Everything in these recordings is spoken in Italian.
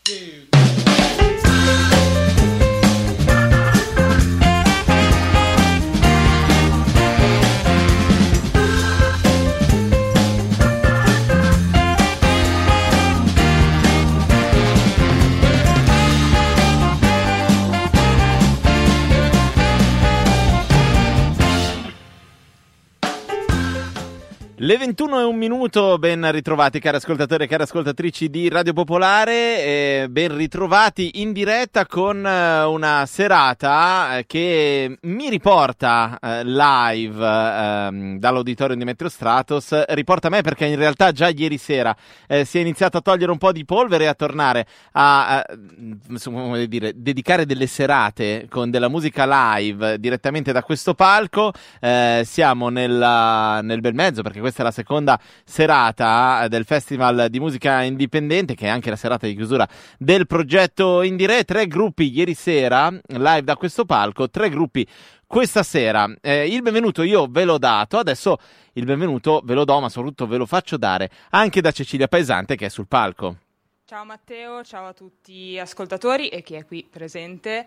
Le 21:01, ben ritrovati cari ascoltatori e cari ascoltatrici di Radio Popolare, ben ritrovati in diretta con una serata che mi riporta live dall'auditorium di Meteo Stratos, riporta me perché in realtà già ieri sera si è iniziato a togliere un po' di polvere e a tornare a come dire, dedicare delle serate con della musica live direttamente da questo palco. Siamo nel bel mezzo perché questa è la seconda serata del Festival di Musica Indipendente, che è anche la serata di chiusura del progetto Indire. 3 gruppi ieri sera live da questo palco, 3 gruppi questa sera. Il benvenuto io ve l'ho dato, adesso il benvenuto ve lo do, ma soprattutto ve lo faccio dare anche da Cecilia Paesante, che è sul palco. Ciao Matteo, ciao a tutti gli ascoltatori e chi è qui presente.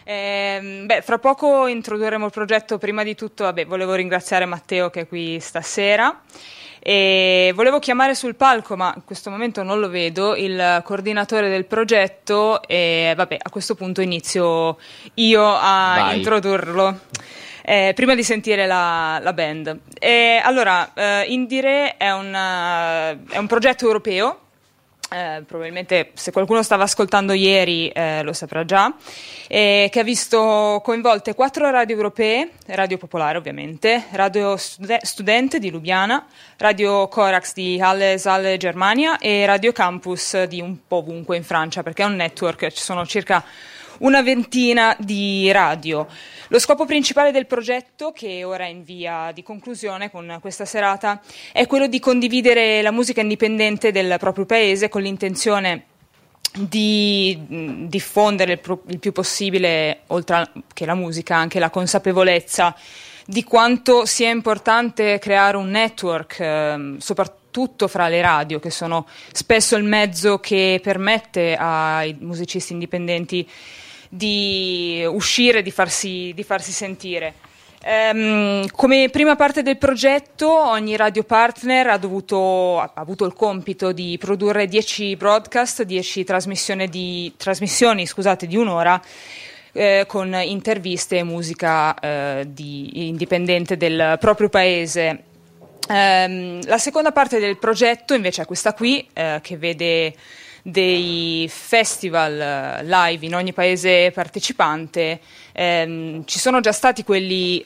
Fra poco introdurremo il progetto. Prima di tutto volevo ringraziare Matteo che è qui stasera e volevo chiamare sul palco, ma in questo momento non lo vedo, il coordinatore del progetto e a questo punto inizio io a introdurlo. Prima di sentire la band. Indire è un progetto europeo. Probabilmente se qualcuno stava ascoltando ieri lo saprà già, che ha visto coinvolte 4 radio europee, Radio Popolare ovviamente, Radio Student di Lubiana, Radio Corax di Halle, Saale, Germania e Radio Campus di un po' ovunque in Francia, perché è un network, ci sono circa una ventina di radio. Lo scopo principale del progetto, che ora è in via di conclusione con questa serata, è quello di condividere la musica indipendente del proprio paese con l'intenzione di diffondere il più possibile, oltre che la musica, anche la consapevolezza di quanto sia importante creare un network, soprattutto fra le radio, che sono spesso il mezzo che permette ai musicisti indipendenti di uscire, di farsi sentire. Come prima parte del progetto, ogni radio partner ha avuto il compito di produrre 10 broadcast, 10 trasmissioni di un'ora, con interviste e musica indipendente del proprio paese. La seconda parte del progetto invece è questa qui, che vede dei festival live in ogni paese partecipante. Ci sono già stati quelli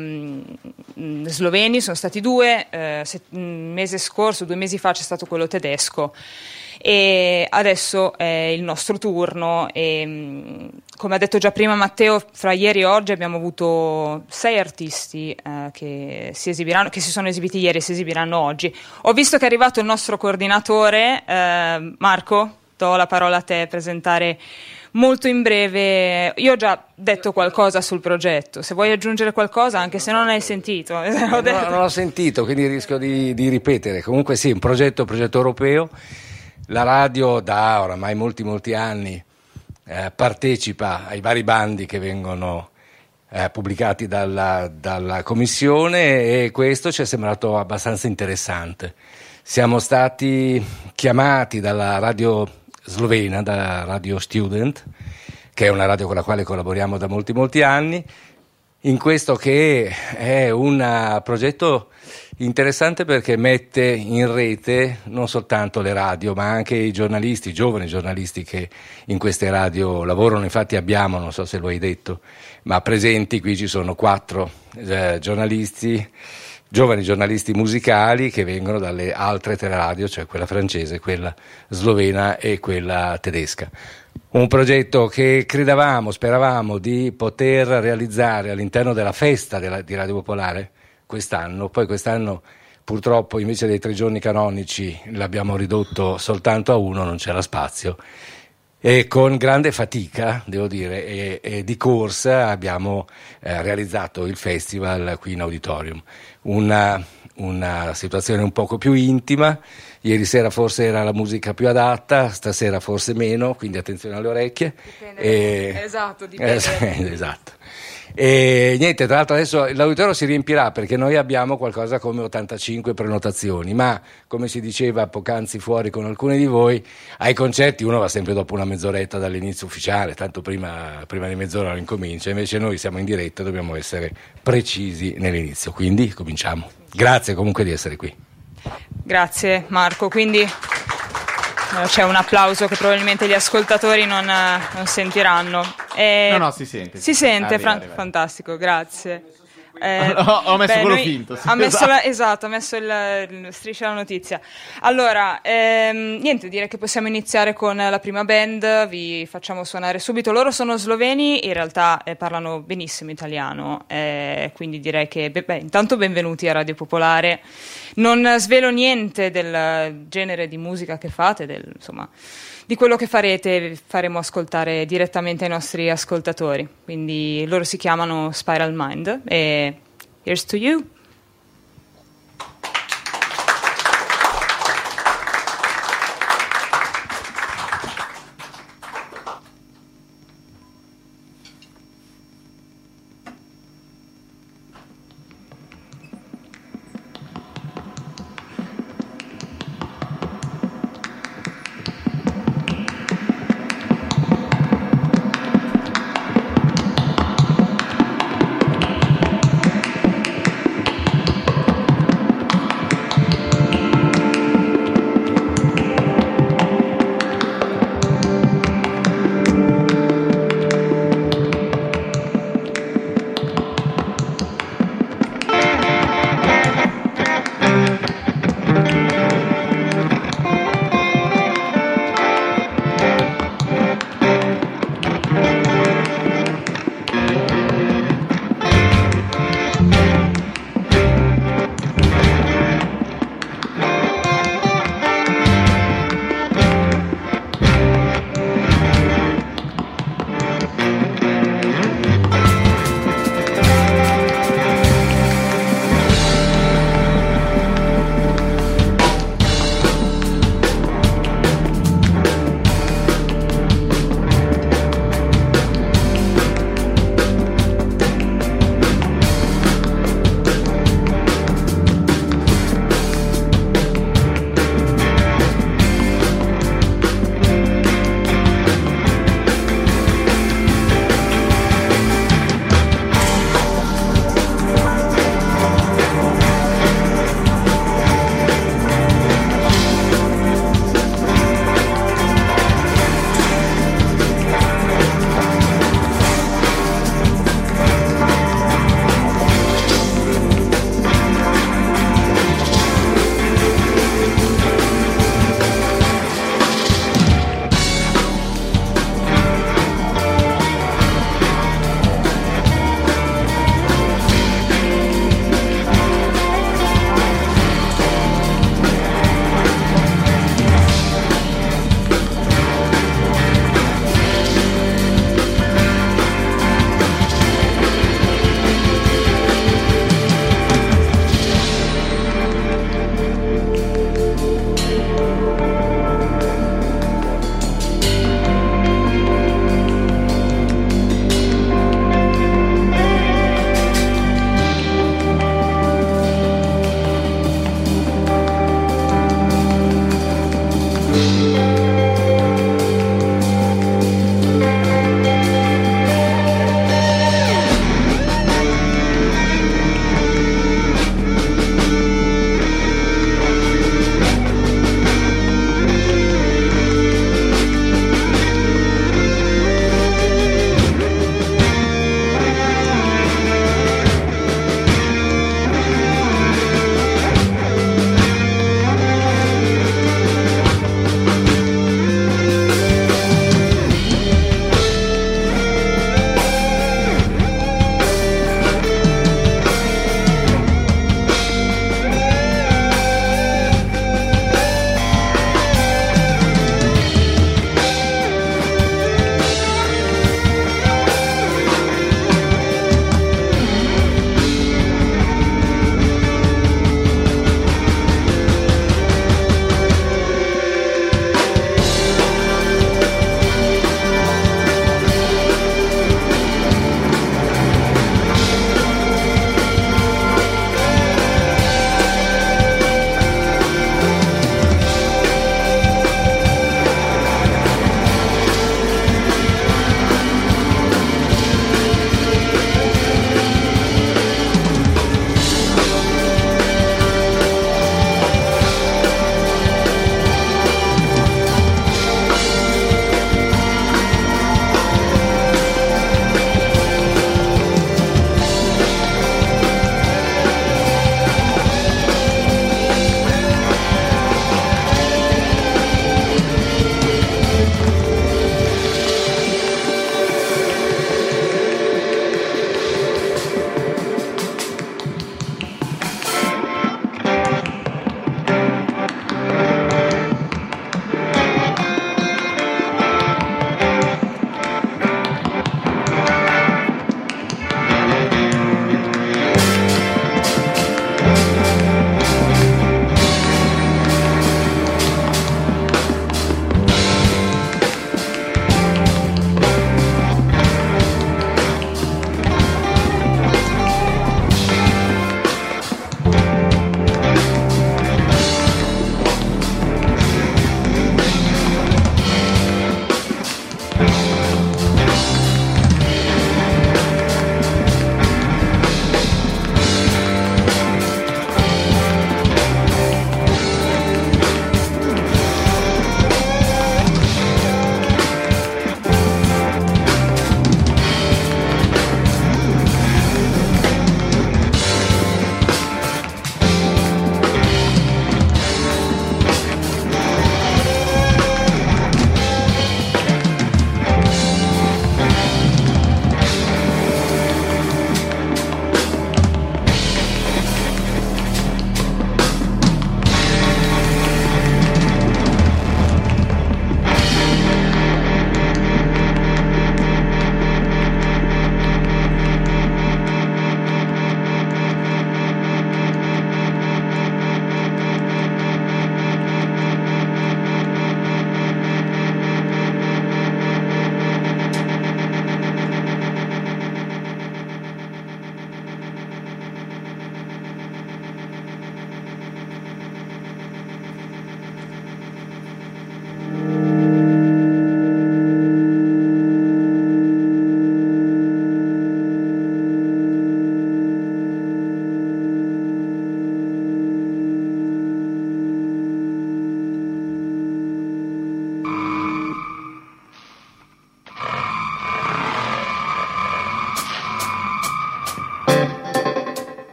sloveni, sono stati 2, un mese scorso, 2 mesi fa c'è stato quello tedesco e adesso è il nostro turno e come ha detto già prima Matteo, fra ieri e oggi abbiamo avuto 6 artisti che si sono esibiti ieri e si esibiranno oggi. Ho visto che è arrivato il nostro coordinatore, Marco, do la parola a te per presentare molto in breve. Io ho già detto qualcosa sul progetto, se vuoi aggiungere qualcosa, anche se non hai sentito. Non ho sentito, quindi rischio di ripetere. Comunque sì, un progetto europeo. La radio da oramai molti anni partecipa ai vari bandi che vengono pubblicati dalla Commissione e questo ci è sembrato abbastanza interessante. Siamo stati chiamati dalla radio slovena, da Radio Student, che è una radio con la quale collaboriamo da molti anni, in questo che è un progetto interessante perché mette in rete non soltanto le radio ma anche i giornalisti, i giovani giornalisti che in queste radio lavorano. Infatti abbiamo, non so se lo hai detto, ma presenti qui ci sono 4 giornalisti, giovani giornalisti musicali che vengono dalle altre 3 radio, cioè quella francese, quella slovena e quella tedesca. Un progetto che speravamo di poter realizzare all'interno della festa di Radio Popolare quest'anno. Poi quest'anno purtroppo invece dei 3 giorni canonici l'abbiamo ridotto soltanto a 1, non c'era spazio. E con grande fatica, devo dire, e di corsa abbiamo realizzato il festival qui in auditorium. Un una situazione un poco più intima. Ieri sera forse era la musica più adatta, stasera forse meno, quindi attenzione alle orecchie. Dipende. Esatto, dipende. Esatto. E niente, tra l'altro adesso l'auditorio si riempirà perché noi abbiamo qualcosa come 85 prenotazioni, ma come si diceva poc'anzi fuori con alcuni di voi, ai concerti uno va sempre dopo una mezz'oretta dall'inizio ufficiale, tanto prima di mezz'ora non incomincia, invece noi siamo in diretta e dobbiamo essere precisi nell'inizio, quindi cominciamo. Grazie comunque di essere qui. Grazie Marco, quindi c'è un applauso che probabilmente gli ascoltatori non sentiranno. No, si sente. Si sente, arriva. fantastico, grazie. Ho messo quello finto. Ha messo ha messo il striscia alla notizia. Allora, niente, direi che possiamo iniziare con la prima band, vi facciamo suonare subito. Loro sono sloveni, in realtà parlano benissimo italiano, quindi direi che, intanto benvenuti a Radio Popolare. Non svelo niente del genere di musica che fate, insomma, di quello che farete, faremo ascoltare direttamente ai nostri ascoltatori. Quindi loro si chiamano Spiral Mind e here's to you.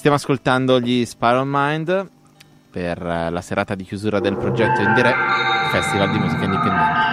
Stiamo ascoltando gli Spiral Mind per la serata di chiusura del progetto Indire Festival di musica indipendente.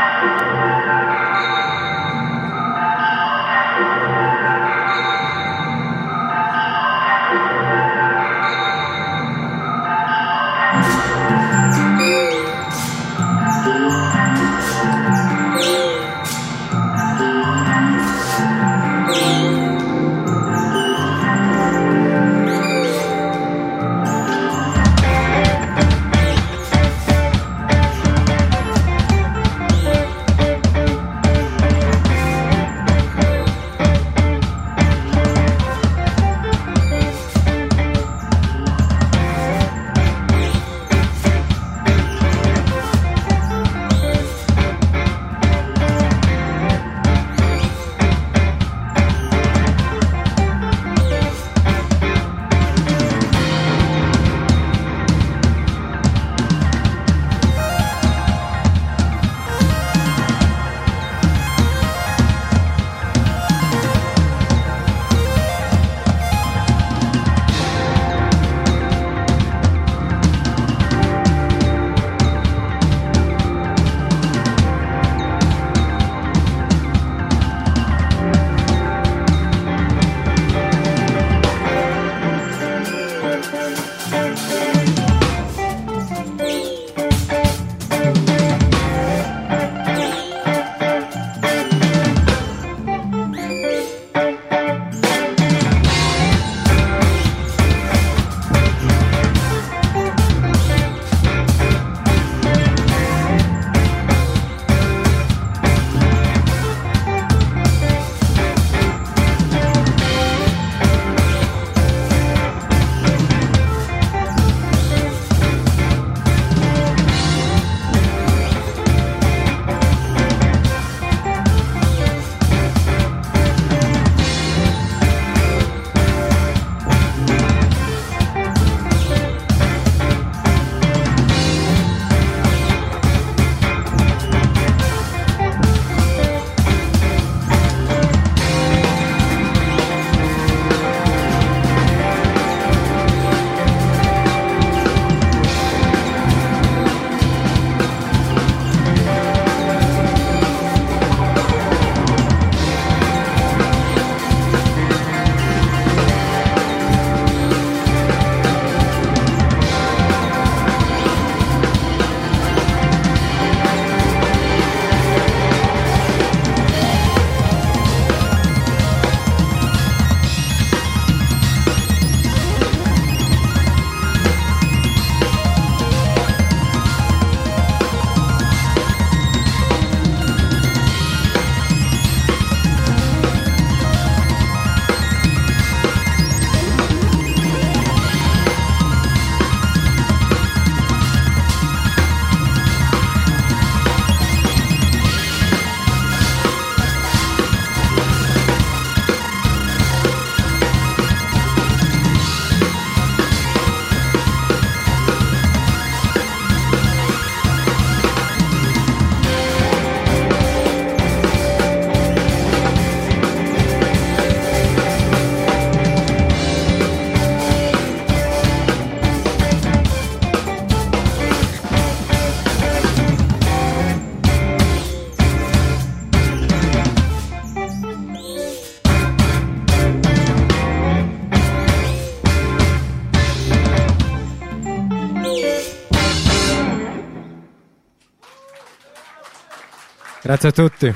Grazie a tutti.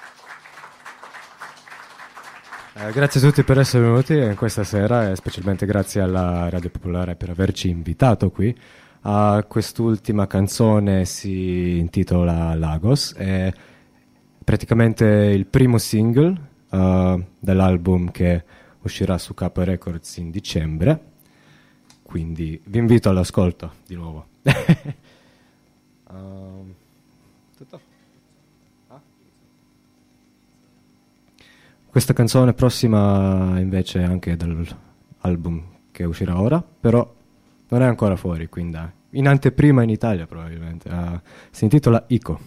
Grazie a tutti per essere venuti questa sera e specialmente grazie alla Radio Popolare per averci invitato qui. Quest'ultima canzone si intitola Lagos, è praticamente il primo single dell'album che uscirà su K Records in dicembre, quindi vi invito all'ascolto di nuovo. Tutto? Questa canzone prossima invece è anche dall'album che uscirà ora, però non è ancora fuori, quindi in anteprima in Italia probabilmente. Si intitola Ico.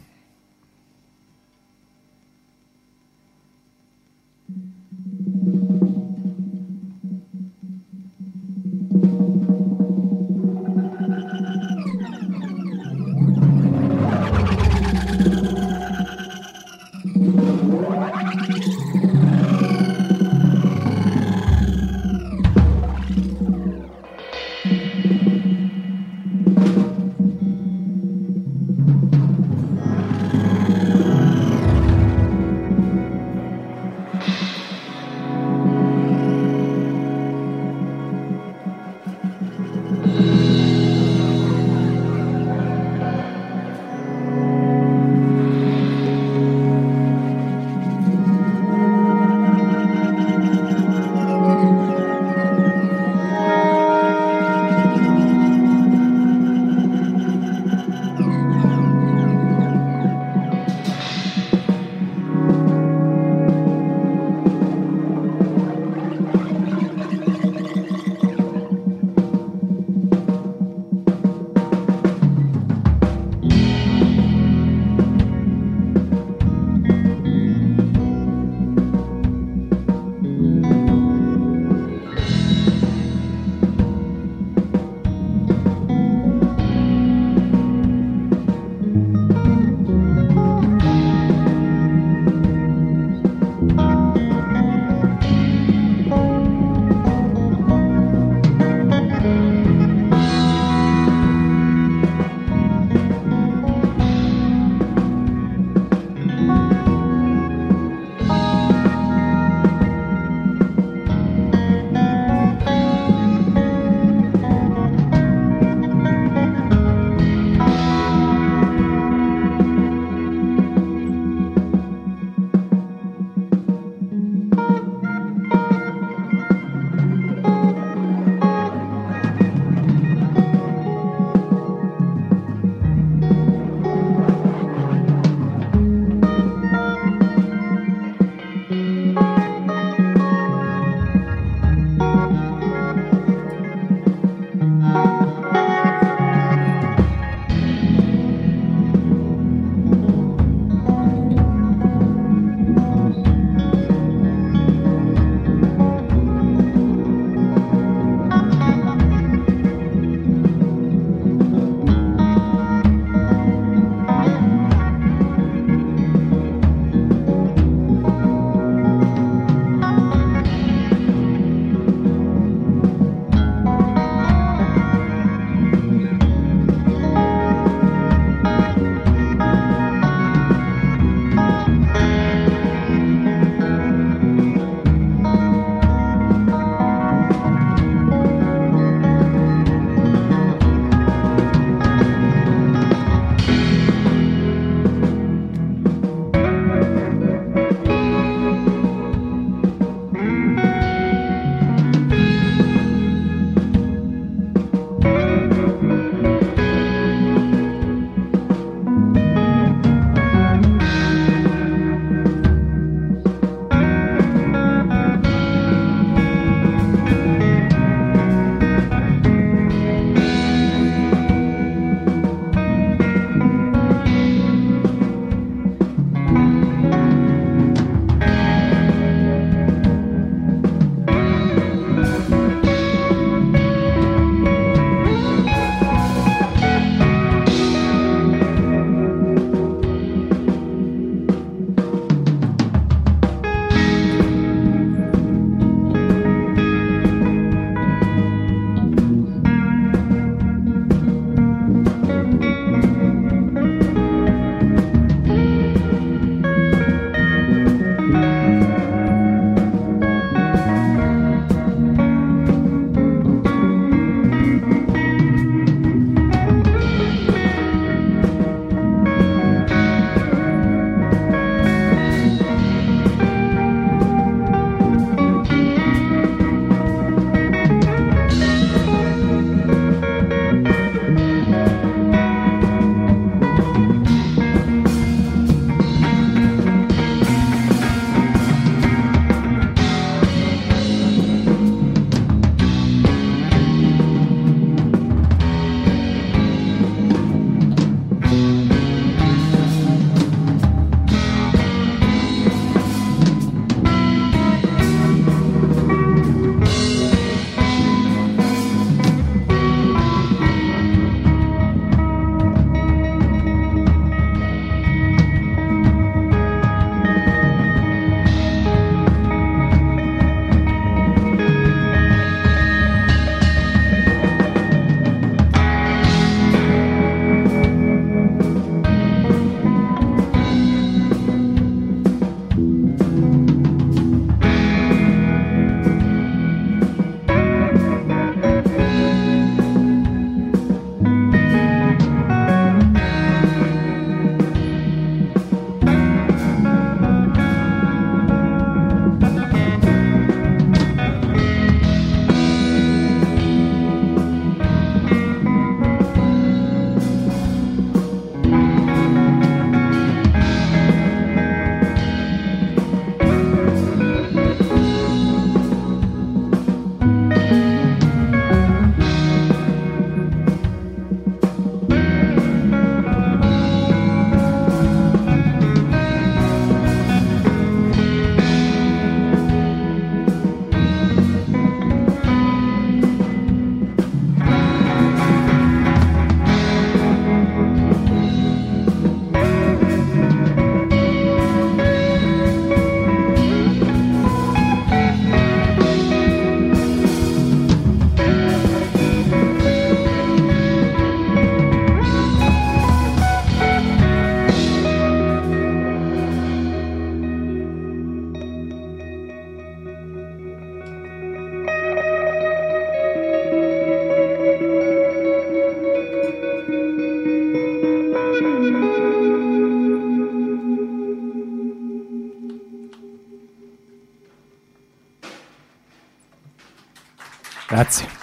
Grazie.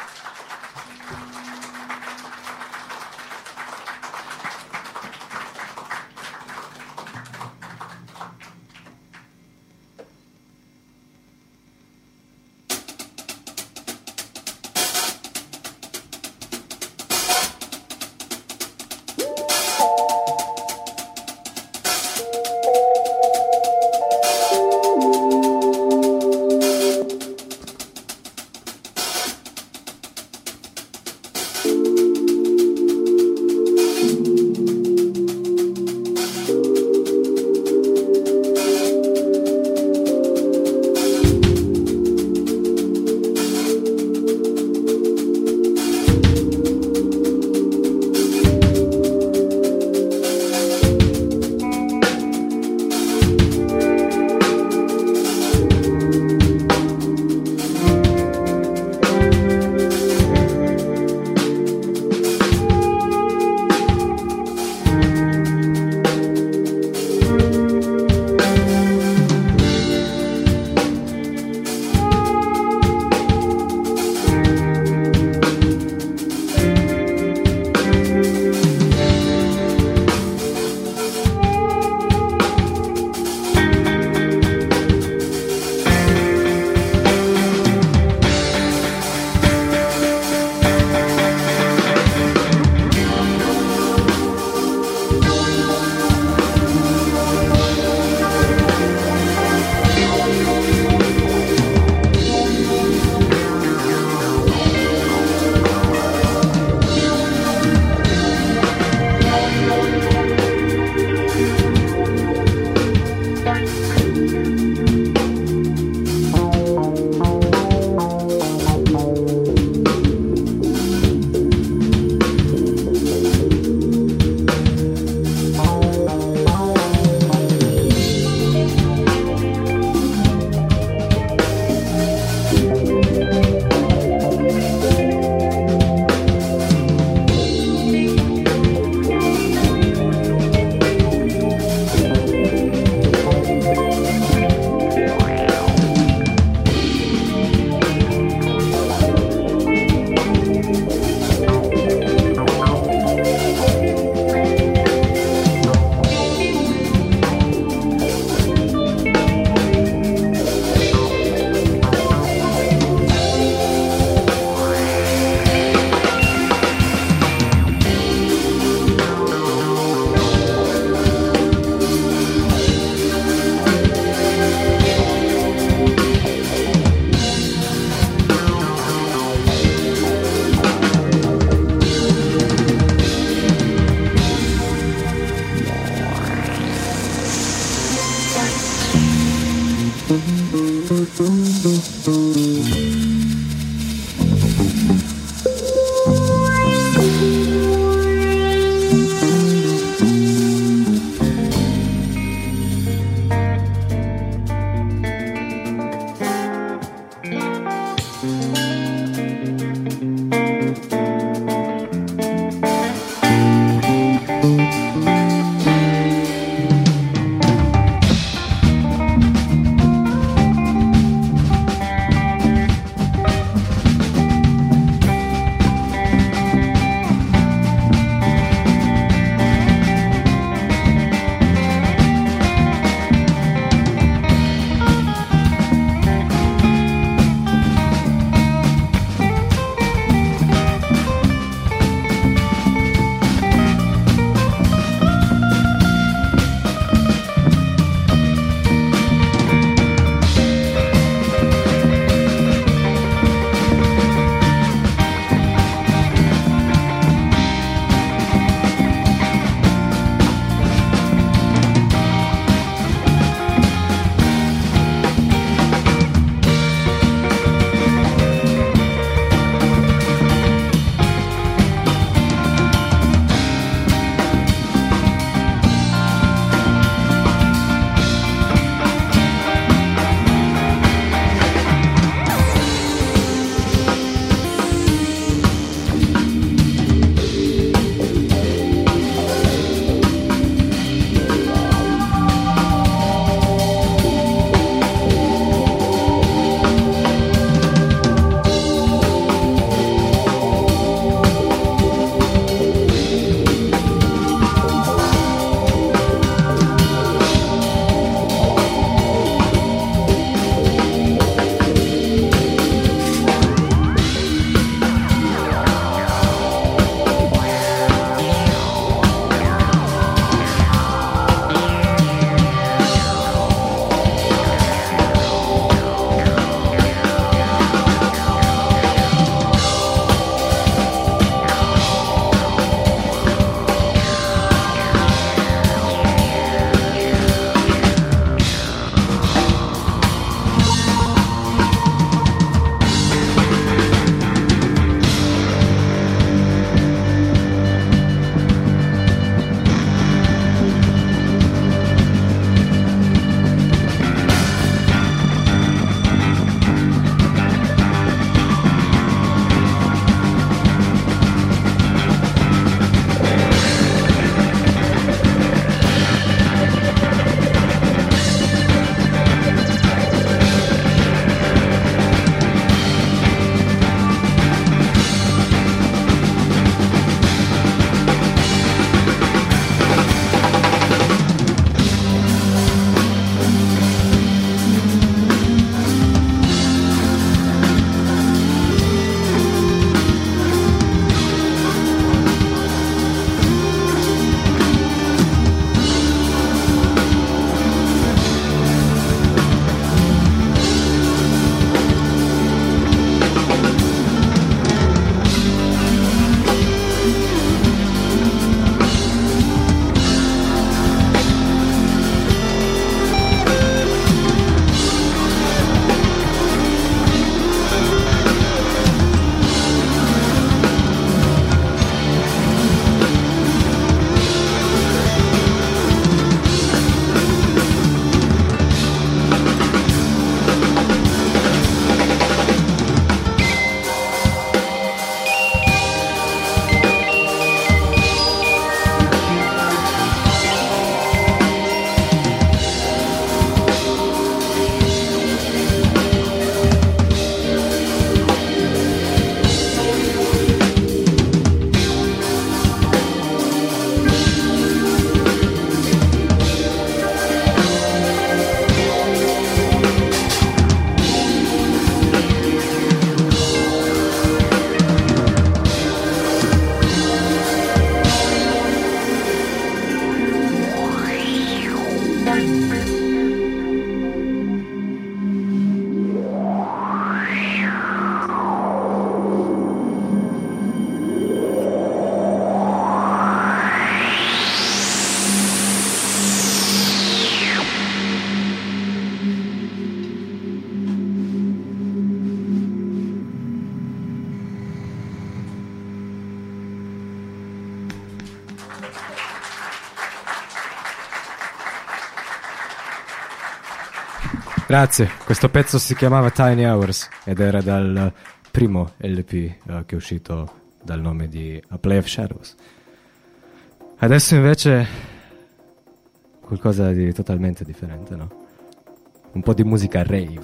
Grazie, questo pezzo si chiamava Tiny Hours ed era dal primo LP che è uscito dal nome di A Play of Shadows. Adesso invece qualcosa di totalmente differente, no? Un po' di musica rave.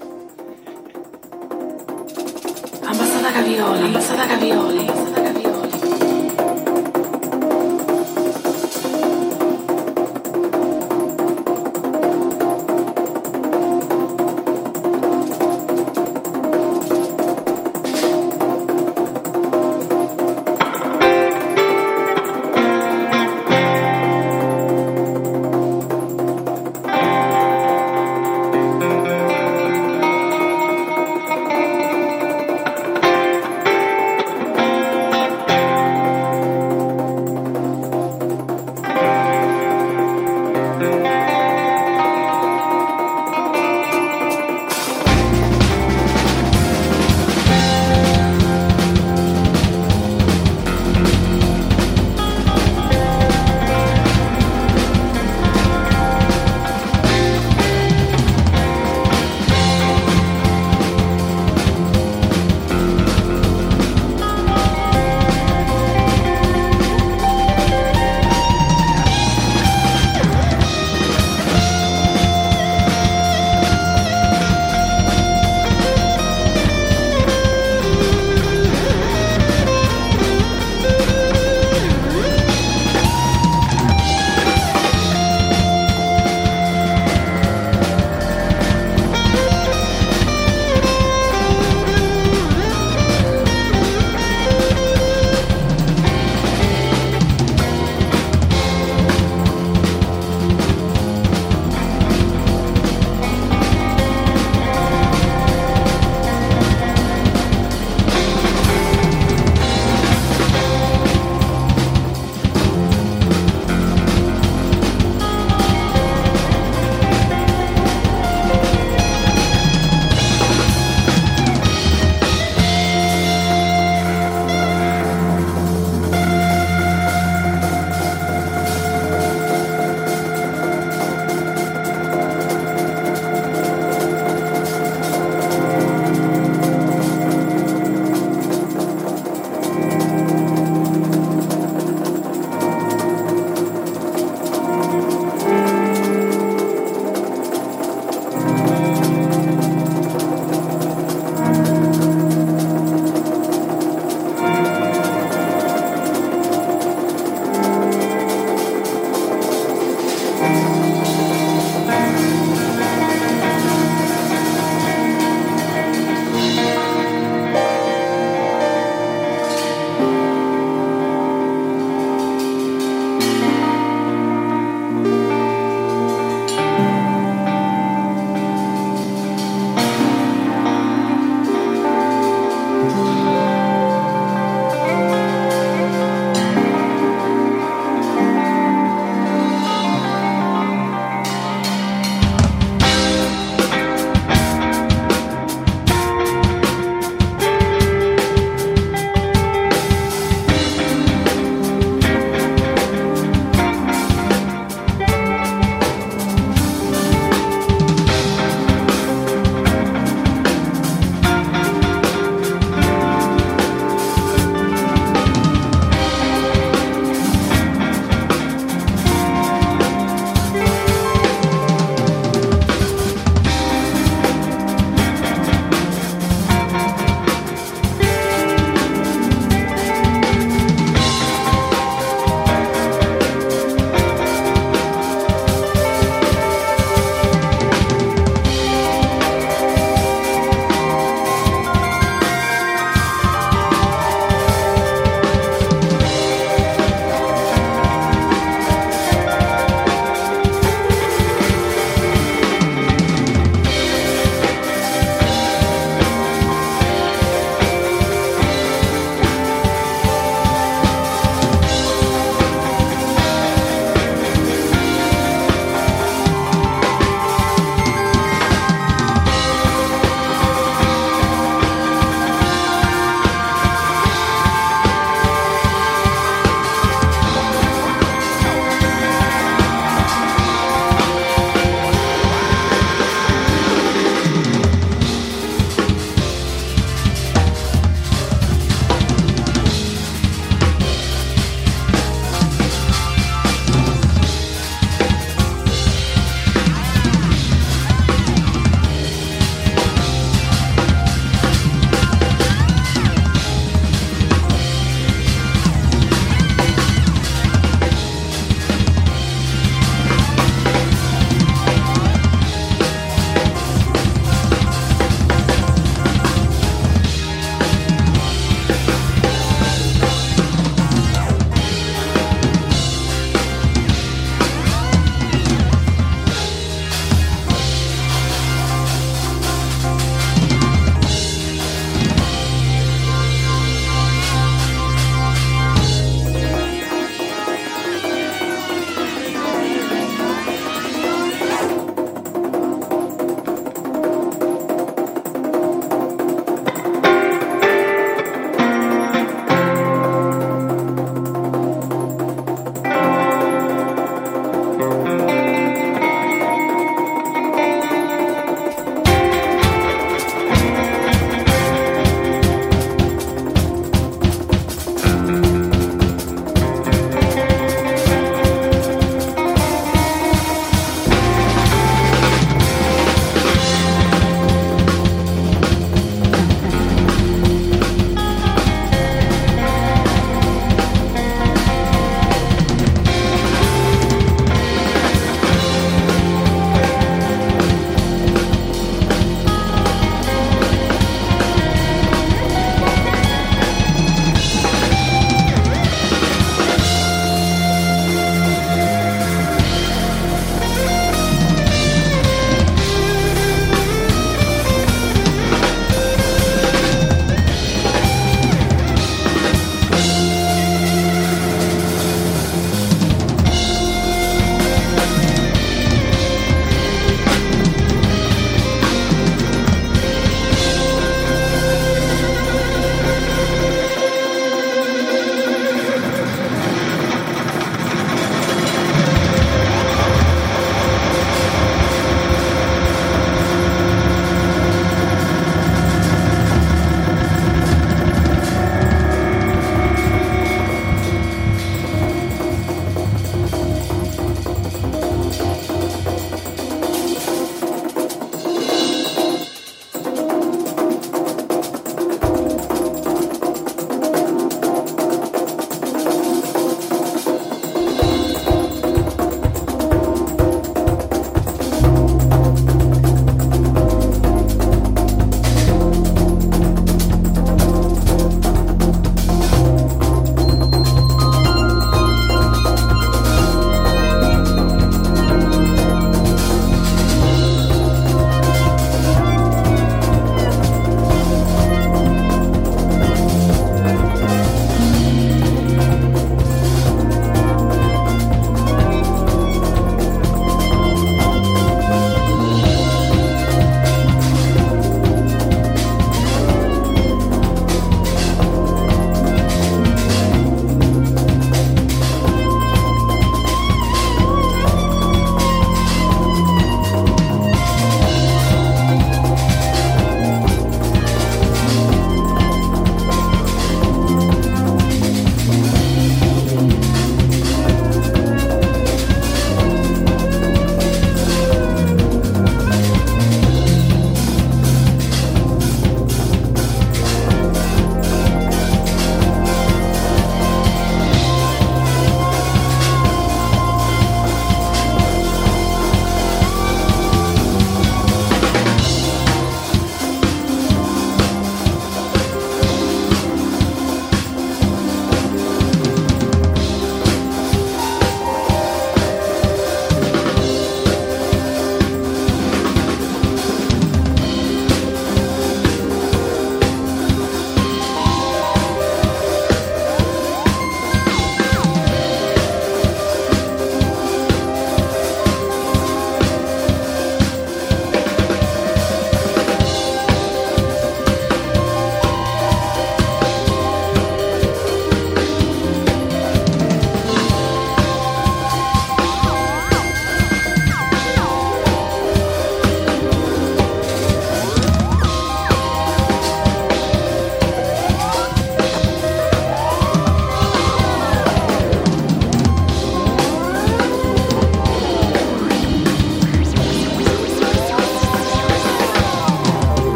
Ambassata Cavioli, Ambassata Cavioli, Ambassata Cavioli.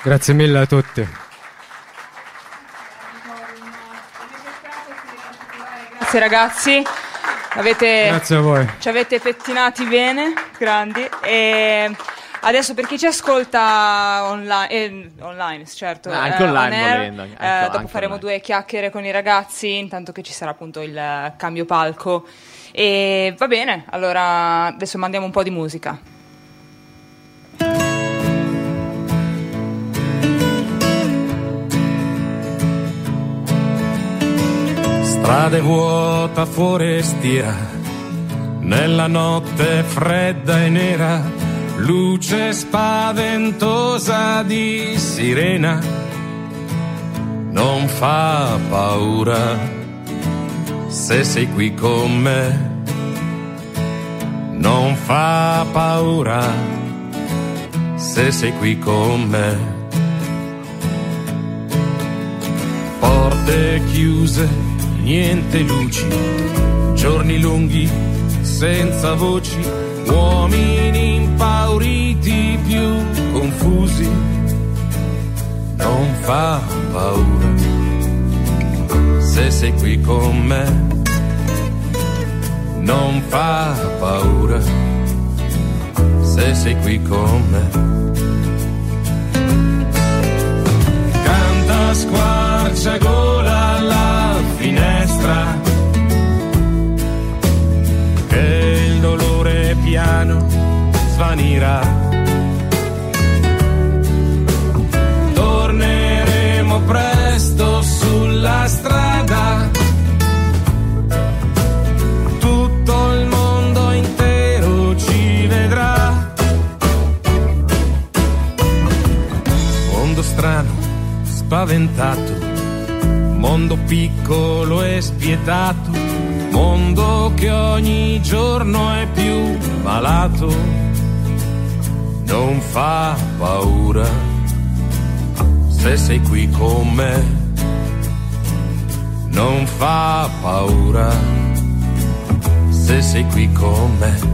Grazie mille a tutti. Grazie ragazzi, grazie a voi. Ci avete pettinati bene, grandi. E adesso per chi ci ascolta online certo, anche online air, volendo, dopo anche faremo online. 2 chiacchiere con i ragazzi, intanto che ci sarà appunto il cambio palco. E va bene, allora adesso mandiamo un po' di musica. Strade vuota forestiera, nella notte fredda e nera, luce spaventosa di sirena, non fa paura se sei qui con me, non fa paura se sei qui con me. Porte chiuse, niente luci, giorni lunghi senza voci, uomini impauriti più confusi, non fa paura se sei qui con me, non fa paura se sei qui con me. Canta squarciagola alla finestra, che il dolore piano svanirà. Torneremo presto sulla strada, tutto il mondo intero ci vedrà. Mondo strano, spaventato, mondo piccolo e spietato, mondo che ogni giorno è più malato, non fa paura se sei qui con me, non fa paura se sei qui con me.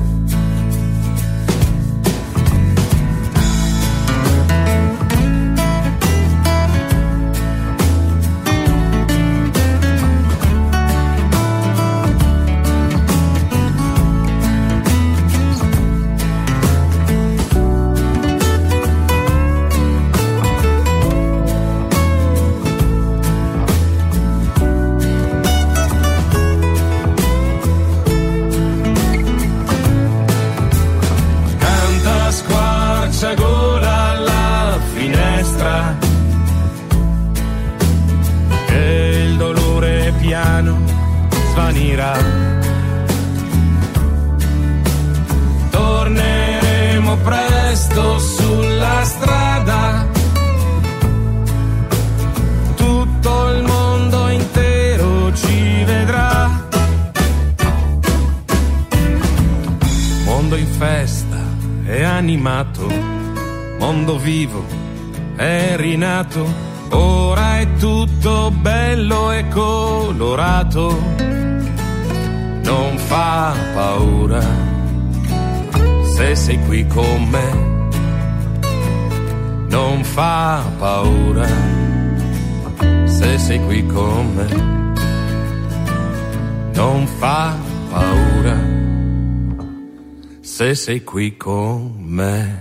Torneremo presto sulla strada, tutto il mondo intero ci vedrà. Mondo in festa è animato, mondo vivo è rinato, ora è tutto bello e colorato, non fa paura se sei qui con me, non fa paura se sei qui con me, non fa paura se sei qui con me.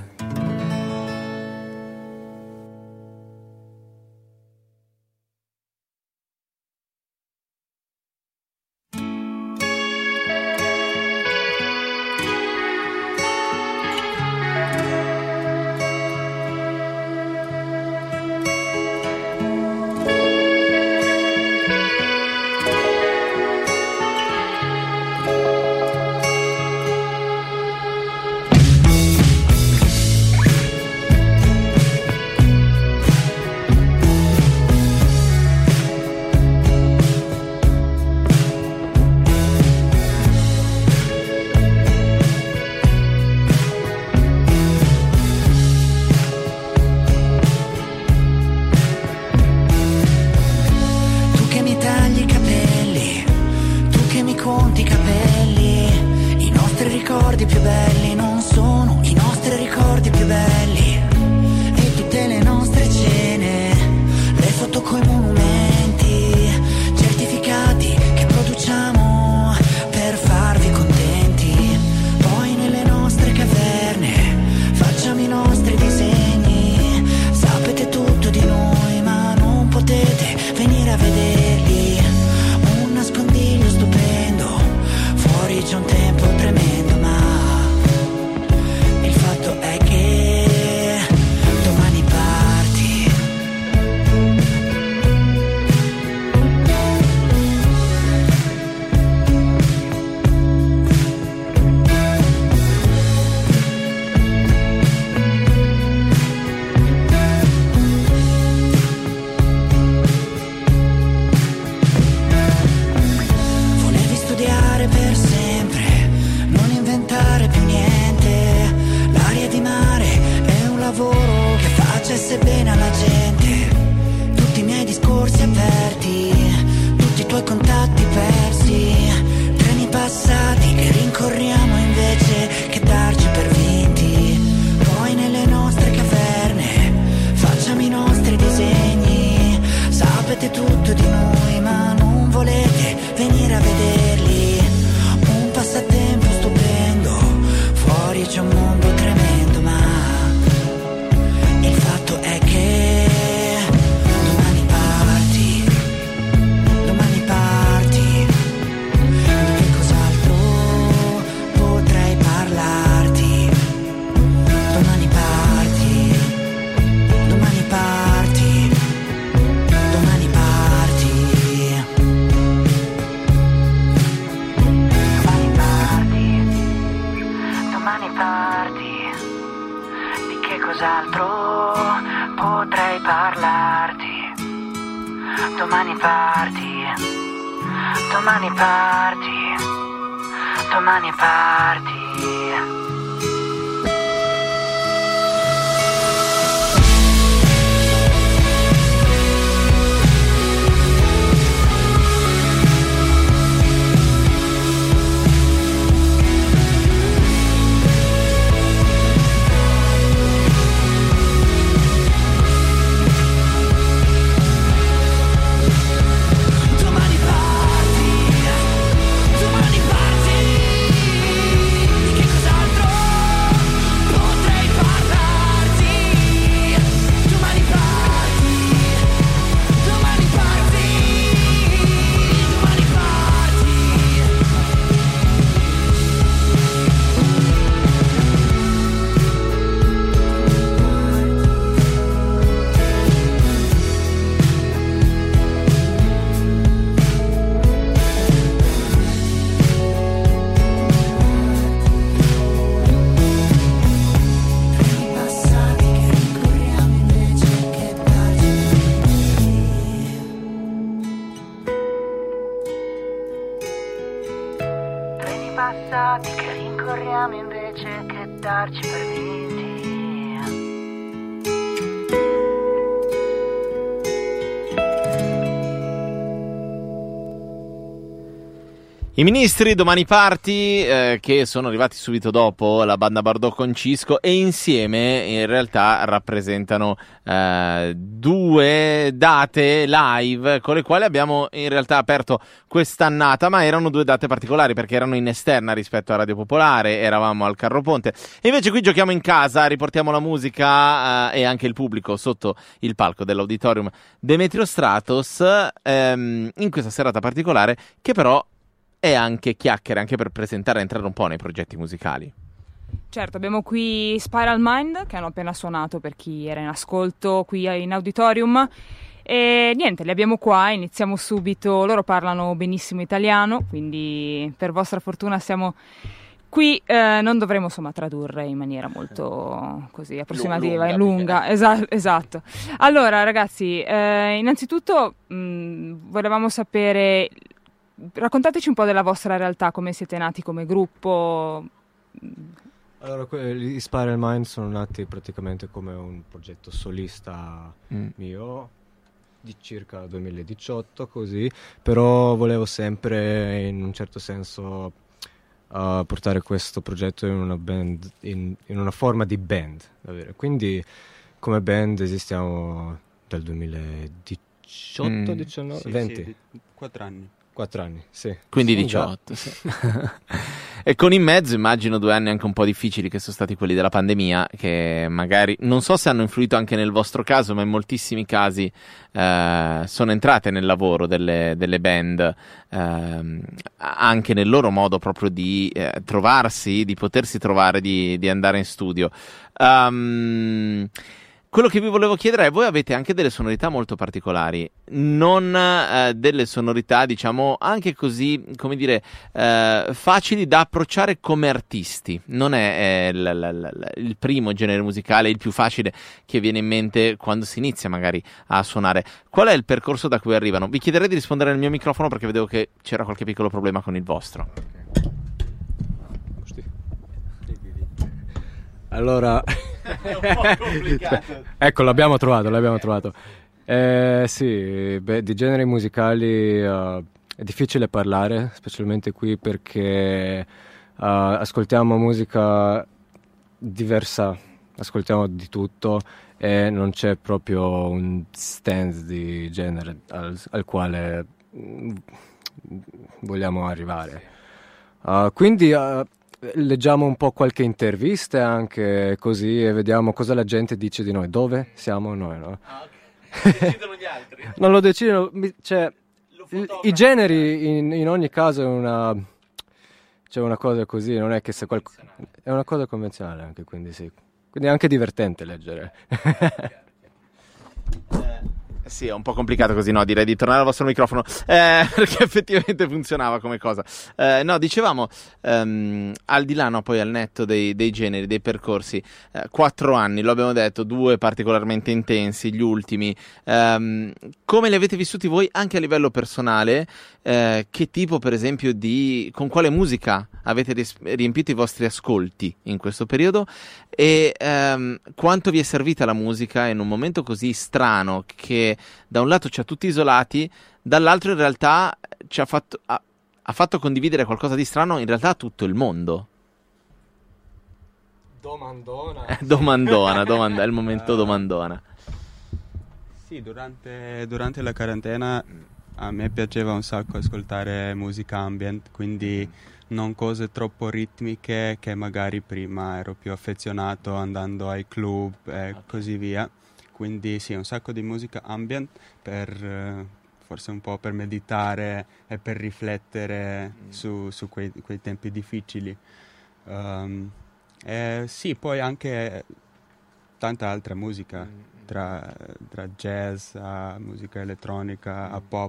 belli non sono i nostri ricordi più belli e tutte le nostre cene volesse bene alla gente, tutti i miei discorsi aperti, tutti i tuoi contatti persi, treni passati che rincorriamo invece che darci per vinti. Poi nelle nostre caverne facciamo i nostri disegni, sapete tutto di noi ma non volete venire a vederli. Un passatempo stupendo, fuori c'è un mondo tremendo, ma il fatto è che domani parti, di che cos'altro potrei parlarti. Domani parti, domani parti, domani parti. Domani parti, di che cos'altro potrei parlarti. Domani parti, domani parti, domani parti. Passati che rincorriamo invece che darci per vinti. I Ministri, Domani Parti, che sono arrivati subito dopo la banda Bardot con Cisco, e insieme in realtà rappresentano due date live con le quali abbiamo in realtà aperto quest'annata, ma erano due date particolari perché erano in esterna rispetto a Radio Popolare, eravamo al Carro Ponte, e invece qui giochiamo in casa, riportiamo la musica e anche il pubblico sotto il palco dell'Auditorium Demetrio Stratos in questa serata particolare, che però e anche chiacchiere, anche per presentare e entrare un po' nei progetti musicali. Certo, abbiamo qui Spiral Mind, che hanno appena suonato per chi era in ascolto qui in Auditorium. E niente, li abbiamo qua, iniziamo subito. Loro parlano benissimo italiano, quindi per vostra fortuna siamo qui, non dovremo insomma tradurre in maniera molto così approssimativa e lunga. Esatto. Allora ragazzi, innanzitutto volevamo sapere, raccontateci un po' della vostra realtà, come siete nati come gruppo. Allora, gli Spiral Mind sono nati praticamente come un progetto solista mio di circa 2018, così, però volevo sempre in un certo senso portare questo progetto in una band, in una forma di band, davvero. Quindi come band esistiamo dal 2018, 19, sì, 20? Sì, 4 anni. 4 anni, sì. Quindi 18. Sì. E con in mezzo immagino 2 anni anche un po' difficili, che sono stati quelli della pandemia, che magari, non so se hanno influito anche nel vostro caso, ma in moltissimi casi sono entrate nel lavoro delle band, anche nel loro modo proprio di trovarsi, di potersi trovare, di andare in studio. Quello che vi volevo chiedere è: voi avete anche delle sonorità molto particolari, non delle sonorità, diciamo, anche così, come dire, facili da approcciare come artisti. Non è il primo genere musicale, il più facile che viene in mente quando si inizia magari a suonare. Qual è il percorso da cui arrivano? Vi chiederei di rispondere al mio microfono perché vedevo che c'era qualche piccolo problema con il vostro. Allora, È un po' complicato. ecco, l'abbiamo trovato. Sì, di generi musicali è difficile parlare, specialmente qui perché ascoltiamo musica diversa, ascoltiamo di tutto e non c'è proprio un stand di genere al quale vogliamo arrivare. Quindi leggiamo un po' qualche intervista anche così e vediamo cosa la gente dice di noi, dove siamo noi, no? Ah, ok. Decidono gli altri. Non lo decidono, cioè, Lo fotografano. i generi in ogni caso c'è una cosa così, non è che se è una cosa convenzionale anche, quindi sì. Quindi è anche divertente leggere. Sì, è un po' complicato così, no? Direi di tornare al vostro microfono, perché effettivamente funzionava come cosa. No, dicevamo, al di là, no, poi al netto dei generi, dei percorsi, 4 anni, lo abbiamo detto, 2 particolarmente intensi, gli ultimi. Come li avete vissuti voi anche a livello personale? Che tipo, per esempio, con quale musica avete riempito i vostri ascolti in questo periodo? E quanto vi è servita la musica in un momento così strano che da un lato ci ha tutti isolati, dall'altro in realtà ci ha fatto condividere qualcosa di strano in realtà a tutto il mondo? Domandona. Domandona, è il momento domandona. Sì, durante la quarantena a me piaceva un sacco ascoltare musica ambient, quindi non cose troppo ritmiche che magari prima ero più affezionato andando ai club e così via. Quindi sì, un sacco di musica ambient forse un po' per meditare e per riflettere su quei tempi difficili. Sì, poi anche tanta altra musica, tra jazz a musica elettronica a pop.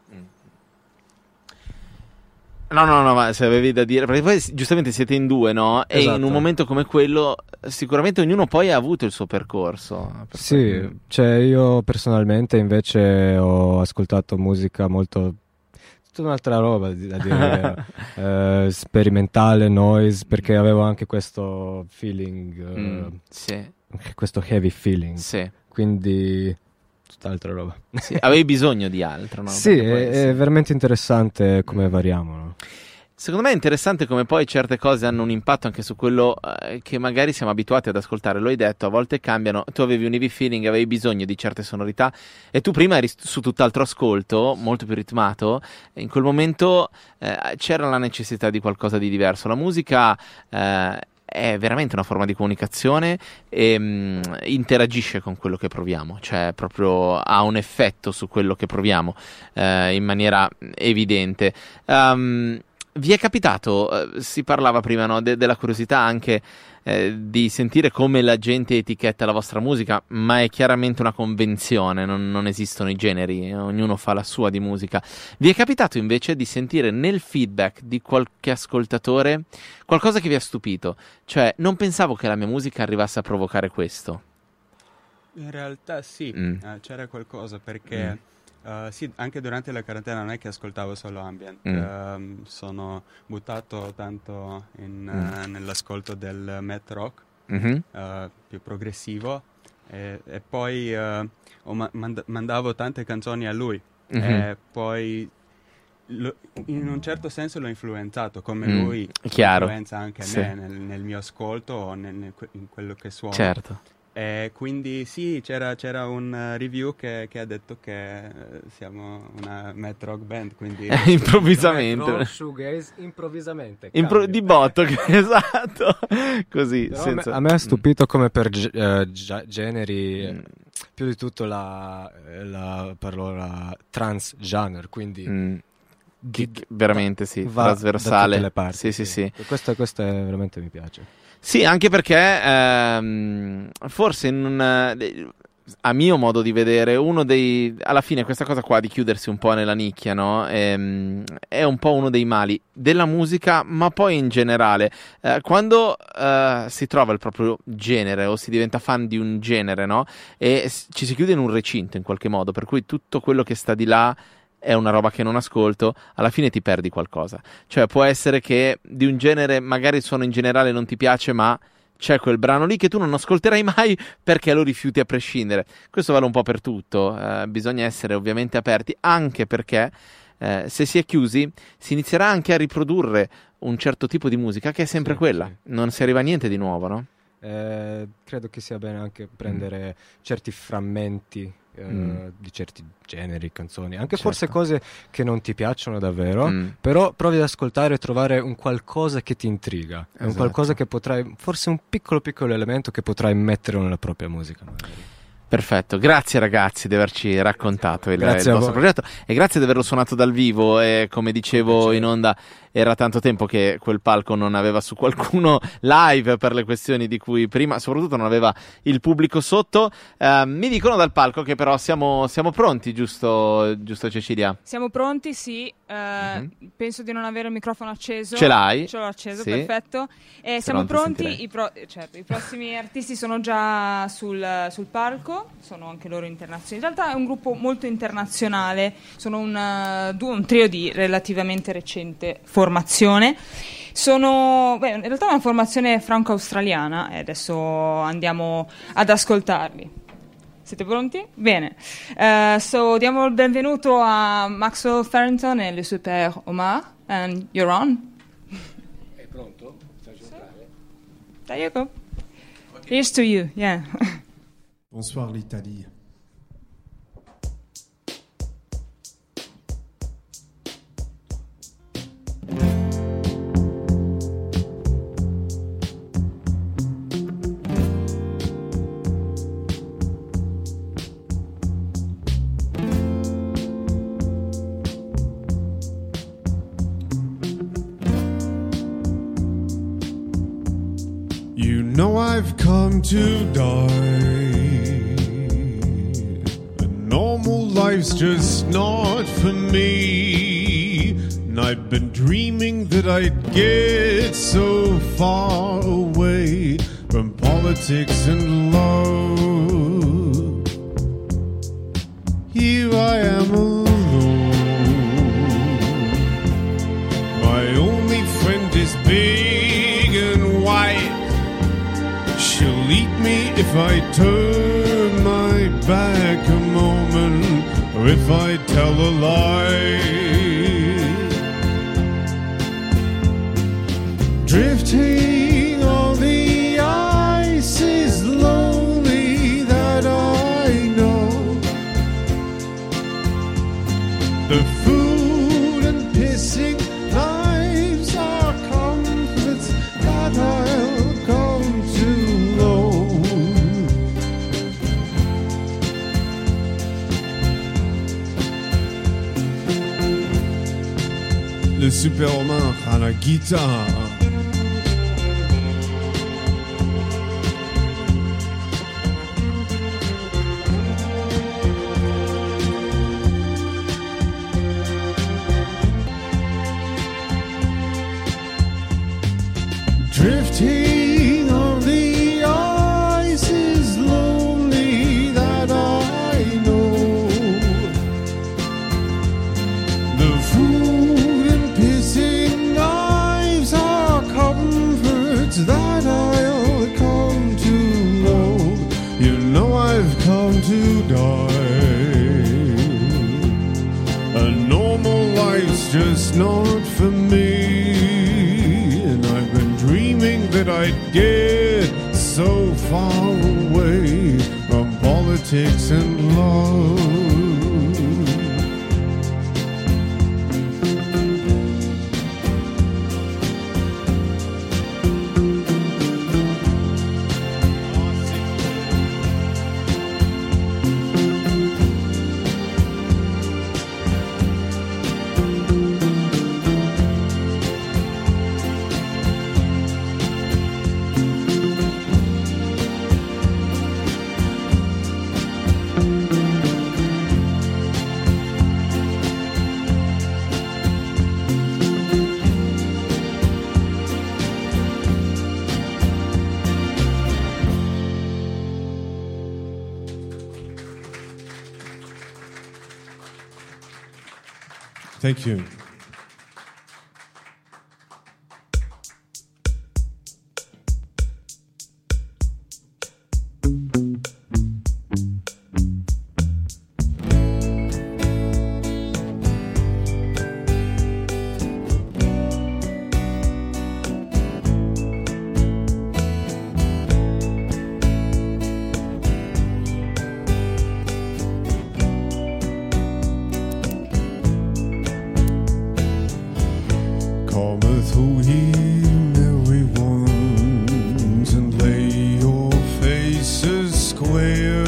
No, ma se avevi da dire, perché poi giustamente siete in 2, no? E Esatto. in un momento come quello sicuramente ognuno poi ha avuto il suo percorso. Sì, cioè io personalmente invece ho ascoltato musica molto, tutta un'altra roba da dire, sperimentale, noise, perché avevo anche questo feeling, Sì, questo heavy feeling, sì. Quindi tutt'altra roba. Sì, avevi bisogno di altro, no? Sì, Perché poi, è veramente interessante come variamo, no? Secondo me è interessante come poi certe cose hanno un impatto anche su quello che magari siamo abituati ad ascoltare. Lo hai detto, a volte cambiano. Tu avevi un heavy feeling, avevi bisogno di certe sonorità e tu prima eri su tutt'altro ascolto, molto più ritmato. In quel momento c'era la necessità di qualcosa di diverso. La musica è veramente una forma di comunicazione e interagisce con quello che proviamo, cioè proprio ha un effetto su quello che proviamo in maniera evidente. Vi è capitato, si parlava prima, no, della curiosità anche di sentire come la gente etichetta la vostra musica, ma è chiaramente una convenzione, non esistono i generi, ognuno fa la sua di musica. Vi è capitato invece di sentire nel feedback di qualche ascoltatore qualcosa che vi ha stupito? Cioè, non pensavo che la mia musica arrivasse a provocare questo. In realtà sì, c'era qualcosa perché sì, anche durante la quarantena non è che ascoltavo solo ambient, sono buttato tanto nell'ascolto del math rock, più progressivo e poi mandavo tante canzoni a lui e poi in un certo senso l'ho influenzato come lui Chiaro. influenza anche Sì. me nel mio ascolto o in quello che suono. Certo. E quindi sì, c'era un review che ha detto che siamo una math rock band, quindi Improvvisamente. Shoegaze, improvvisamente. Di botto, esatto. Così, Però senza... a me ha stupito come per generi, più di tutto la parola transgenre, quindi veramente sì, va trasversale. da tutte le parti. Sì. Questo veramente mi piace. Sì, anche perché forse a mio modo di vedere, alla fine questa cosa qua di chiudersi un po' nella nicchia, no? È un po' uno dei mali della musica, ma poi in generale, quando si trova il proprio genere o si diventa fan di un genere, no? E ci si chiude in un recinto in qualche modo, per cui tutto quello che sta di là è una roba che non ascolto, alla fine ti perdi qualcosa. Cioè può essere che di un genere magari il suono in generale non ti piace, ma c'è quel brano lì che tu non ascolterai mai perché lo rifiuti a prescindere. Questo vale un po' per tutto, bisogna essere ovviamente aperti, anche perché se si è chiusi si inizierà anche a riprodurre un certo tipo di musica che è sempre quella, non si arriva a niente di nuovo, no? Credo che sia bene anche prendere certi frammenti di certi generi, canzoni, anche forse cose che non ti piacciono davvero, però provi ad ascoltare e trovare un qualcosa che ti intriga, un qualcosa che potrai, forse un piccolo elemento che potrai mettere nella propria musica magari. Perfetto, grazie ragazzi di averci raccontato il vostro progetto e grazie di averlo suonato dal vivo. E come dicevo in onda, era tanto tempo che quel palco non aveva su qualcuno live per le questioni di cui prima, soprattutto non aveva il pubblico sotto. Mi dicono dal palco che però siamo pronti, giusto Cecilia? Siamo pronti, sì. Penso di non avere il microfono acceso. Ce l'hai? Ce l'ho acceso, sì. Perfetto. Siamo pronti, i prossimi artisti sono già sul palco, sono anche loro internazionali. In realtà è un gruppo molto internazionale, sono un trio di relativamente recente formazione. In realtà è una formazione franco-australiana e adesso andiamo ad ascoltarli. Siete pronti? Bene. Diamo il benvenuto a Maxwell Farrington e le Super Omar. And you're on. È pronto? Faccio entrare. There you go. Here's to you, yeah. Bonsoir l'Italie. You know I've come to die. A normal life's just not for me. And I've been dreaming that I'd get so far away from politics and love. Here I am alone. My only friend is big and white. She'll eat me if I turn my back a moment, or if I tell a lie. Drifting on the ice is lonely, that I know. The food and pissing lives are comforts that I'll come to know. Le Superman a la guitare. Drifting on the ice is lonely, that I know. The food and pissing knives are comforts that I'll come to know. You know I've come to die. A normal life's just not for me. That I'd get so far away from politics and love. Thank you. cometh who heal every wound and lay your faces square.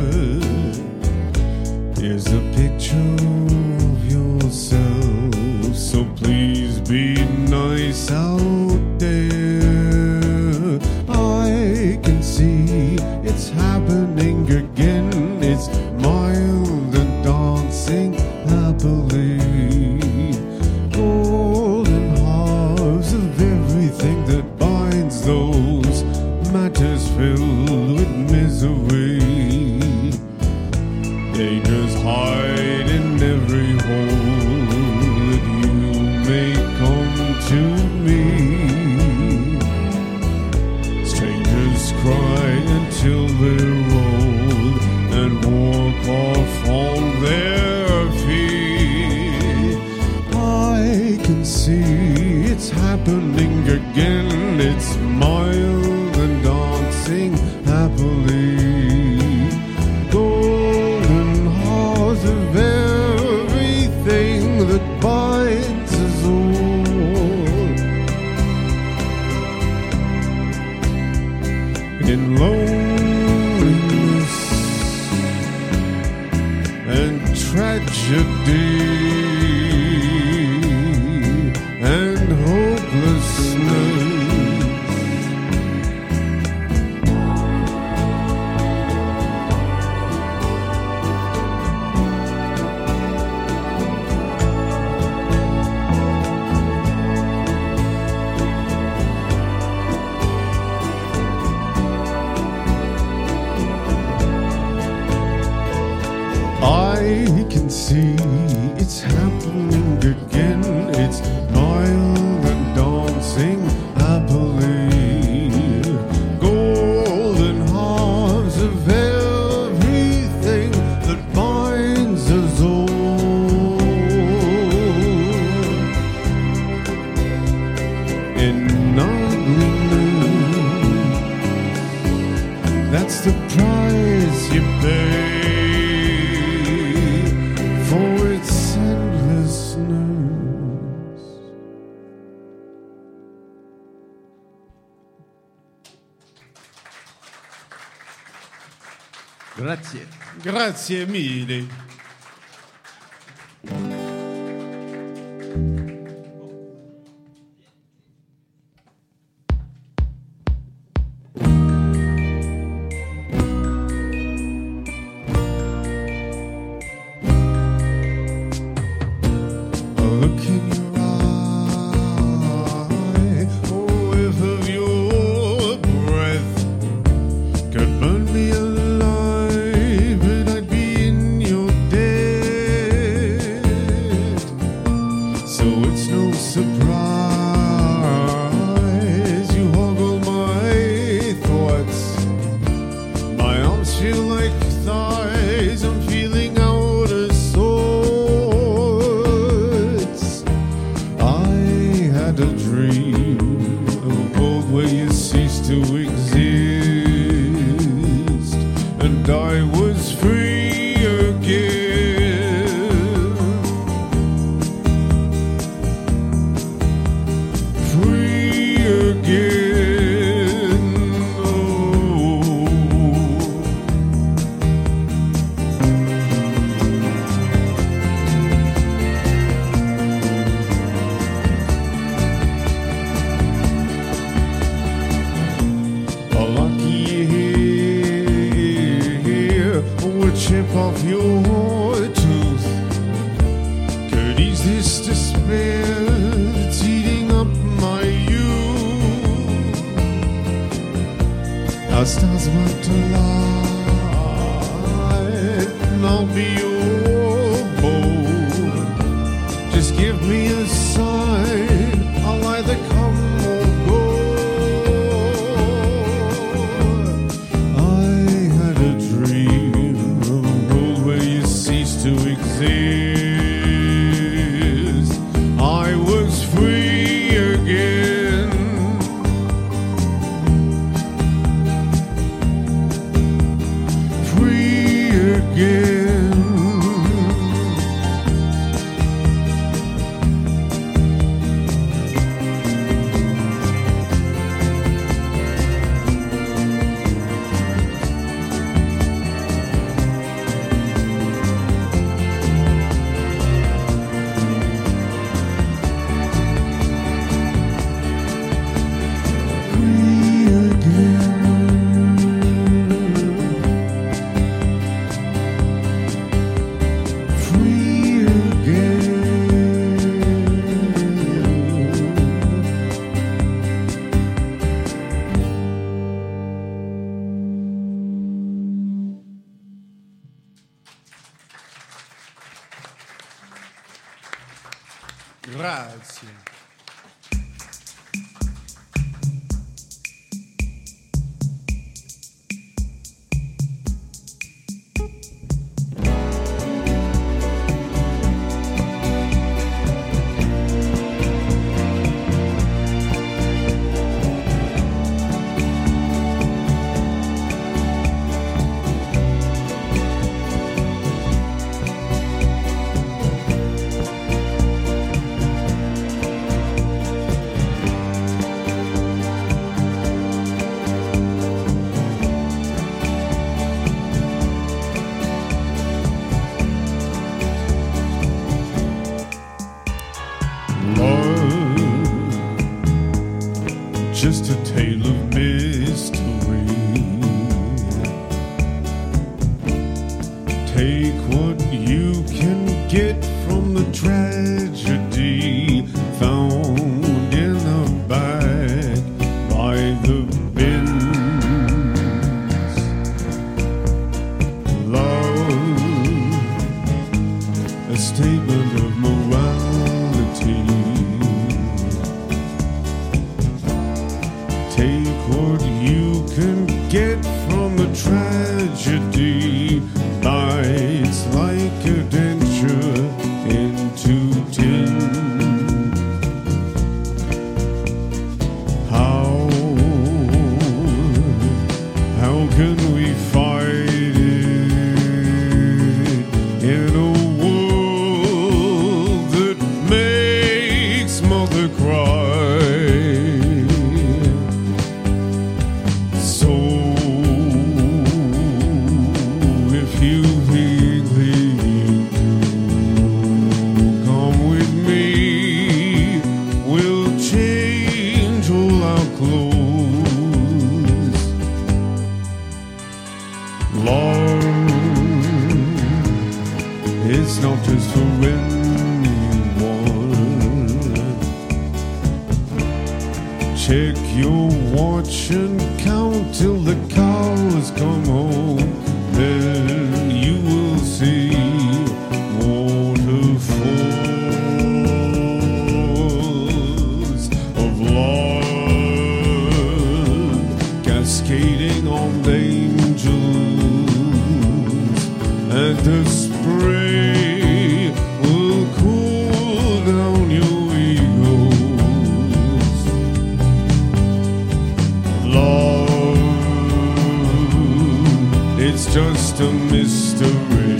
Here's a picture of yourself, so please be nice out there. I can see it's happening again. It's mild and dancing happily. Golden halves of everything that binds those matters filled with misery. Dangers hide in every hole that you may come to me. Strangers cry until they're old and walk off on their feet. I can see it's happening again. It's mild and dancing happily. Golden halls of everything that binds us all. In loneliness and tragedy and hopelessness. I can see it's happening again. It's mild and dancing happily. Golden halves of everything that binds us all. In ugliness, that's the price you pay. Grazie. Grazie mille. Look in your eye, oh, if of your breath could burn me alive, but I'd be in your debt. So it's no surprise you hoggle my thoughts. My arms feel like thighs, I'm feeling out of sorts. I had a dream of a world where you ceased to exist, and I was free again. Free again. Oh. A lucky hair would chip off your tooth, could ease this despair that's eating up my youth. Our stars want to light, and I'll be your bow. Just give me a sign, I'll either come or go. I had a dream of a world where you ceased to exist. I was free again. Free again. Grazie. Just a tale of mystery. Take what you can get from the tragedy found in the bag by the bins. Love, a statement of morality. Take what you can get from the tragedy. Bites like a denture into tin. How can we fight it in a world that makes mother cry? It's not just for anyone. Check your watch and count till the cows come home. Then you will see waterfalls of love cascading on angels, and the spray will cool down your egos. Love, it's just a mystery,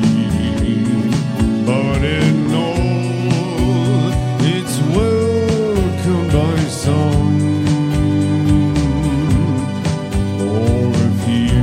but in all, it's welcomed by some. Or a few.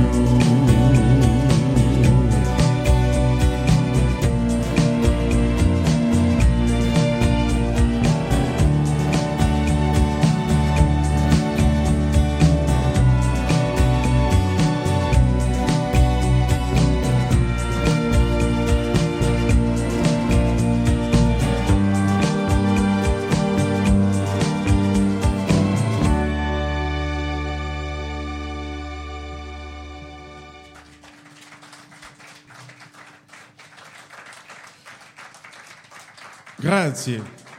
Grazie.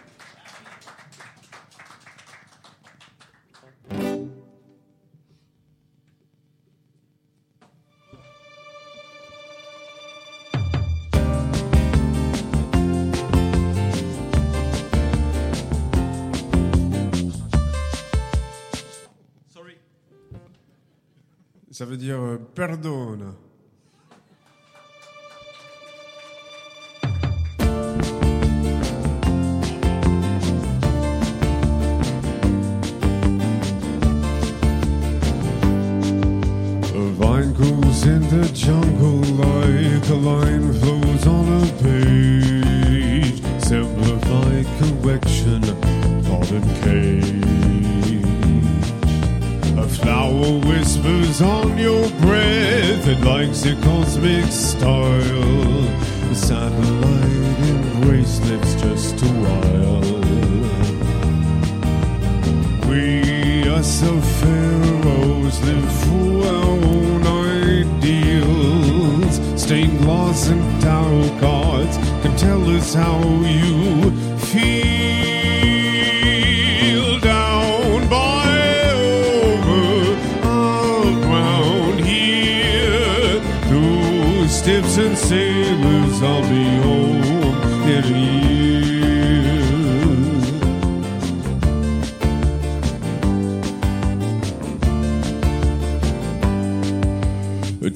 Ça veut dire pardonne. In the jungle like a line flows on a page. Simplified correction, thought and cage. A flower whispers on your breath, it likes your cosmic style. The satellite embrace lives just a while. We are so pharaohs, live for our own ideals. Stained glass and tarot cards can tell us how you feel.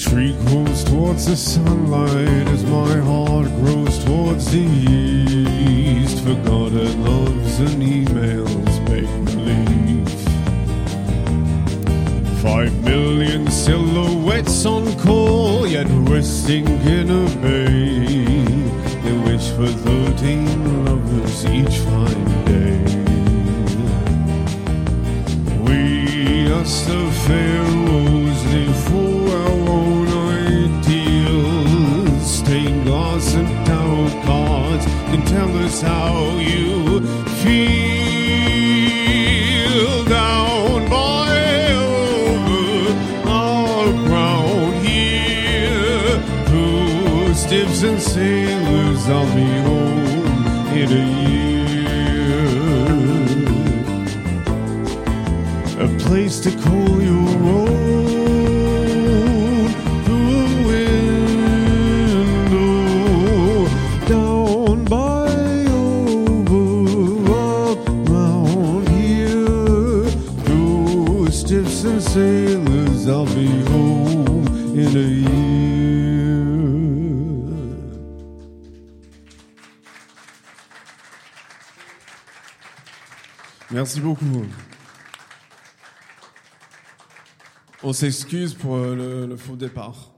tree grows towards the sunlight as my heart grows towards the east. Forgotten loves and emails make believe. 5 million silhouettes on call, yet resting in a bay. They wish for 13 lovers each fine day. We us the pharaohs live for our own ideals. Stained glass and tarot cards can tell us how you feel. Down by over our ground here, through stiffs and sailors, I'll be home in a year. A place to call your own, through a window, down by over around here. Through stiffs and sailors, I'll be home in a year. Merci beaucoup. On s'excuse pour le faux départ.